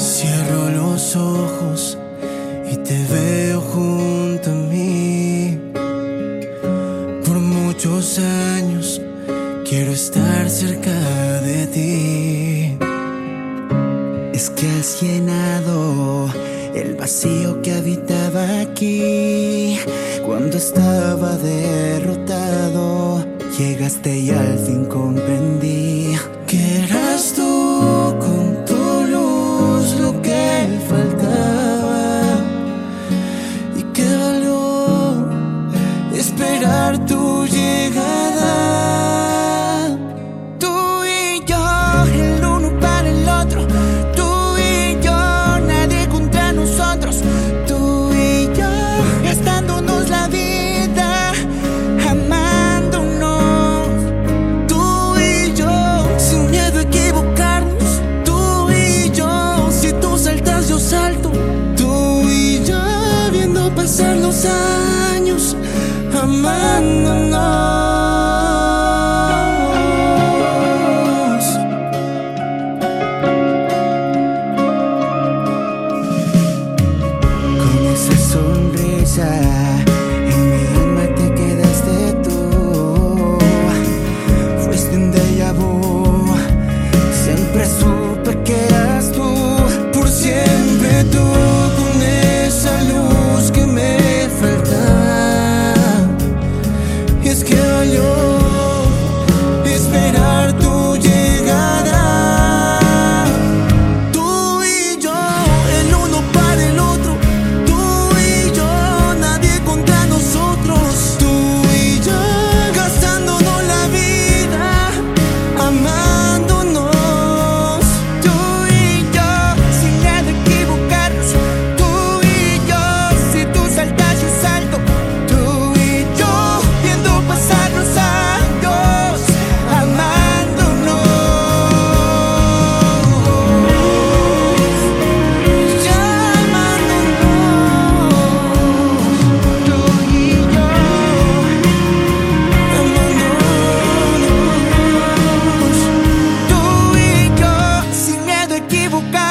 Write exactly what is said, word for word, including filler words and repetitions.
Cierro los ojos y te veo junto a mí. Por muchos años quiero estar cerca de ti. Es que has llenado el vacío que habitaba aquí. Cuando estaba derrotado, llegaste y al fin comprendí que eras tú con tu luz lo que faltaba, y que valió esperar tu llegada. Tú y yo, el uno para el otro. Tú y yo, nadie contra nosotros. Tú y yo, gastándonos la vida, amándonos. Tú y yo, sin miedo a equivocarnos. Tú y yo, si tú saltas yo salto. Tú y yo, viendo pasar los años, amándonos. con esa sonrisa. En mi alma te quedaste tú. Fuiste un déjà vu. Siempre supe que eras tú. Por siempre tú, con esa luz que me faltaba. Y es que valió esperar tu llegada. Tú y yo, el uno para el otro. Tú y yo, nadie contra nosotros. Tú y yo, gastándonos la vida, amándonos. Tú y yo, sin miedo a equivocarnos. Tú y yo, si tú saltas yo salto. Tú y yo, viendo pasar los años, amándonos. Ya amándonos. Tú y yo, Amándonos. tú y yo, sin miedo a equivocarnos.